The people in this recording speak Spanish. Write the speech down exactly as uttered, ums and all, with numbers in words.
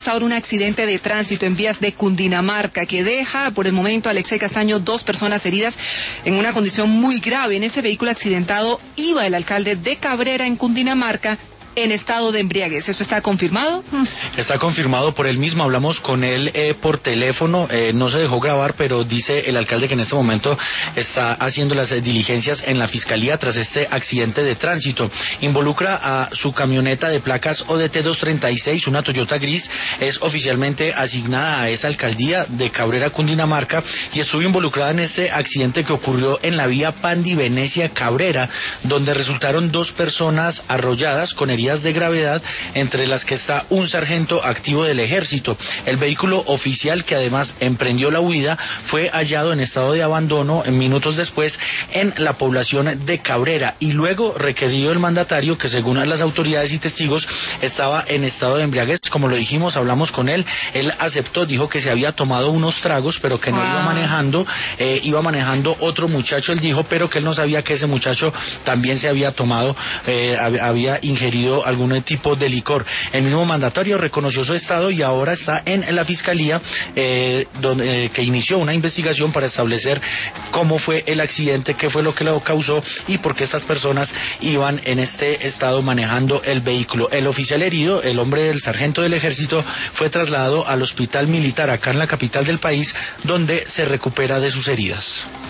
ahora un accidente de tránsito en vías de Cundinamarca que deja por el momento a Alexei Castaño dos personas heridas en una condición muy grave. En ese vehículo accidentado iba el alcalde de Cabrera en Cundinamarca en estado de embriaguez. ¿Eso está confirmado? Está confirmado por él mismo. Hablamos con él eh, por teléfono. Eh, no se dejó grabar, pero dice el alcalde que en este momento está haciendo las eh, diligencias en la fiscalía tras este accidente de tránsito. Involucra a su camioneta de placas O D T doscientos treinta y seis, una Toyota gris. Es oficialmente asignada a esa alcaldía de Cabrera, Cundinamarca, y estuvo involucrada en este accidente que ocurrió en la vía Pandi Venecia Cabrera, donde resultaron dos personas arrolladas con heridas de gravedad, entre las que está un sargento activo del ejército. El vehículo oficial, que además emprendió la huida, fue hallado en estado de abandono en minutos después en la población de Cabrera, y luego requerido el mandatario, que según las autoridades y testigos estaba en estado de embriaguez. Como lo dijimos, hablamos con él, él aceptó, dijo que se había tomado unos tragos, pero que no wow. iba manejando, eh, iba manejando otro muchacho, él dijo, pero que él no sabía que ese muchacho también se había tomado, eh, había ingerido algún tipo de licor. El mismo mandatario reconoció su estado y ahora está en la fiscalía, eh, donde, eh, que inició una investigación para establecer cómo fue el accidente, qué fue lo que lo causó y por qué estas personas iban en este estado manejando el vehículo. El oficial herido, el hombre del sargento del ejército, fue trasladado al hospital militar acá en la capital del país, donde se recupera de sus heridas.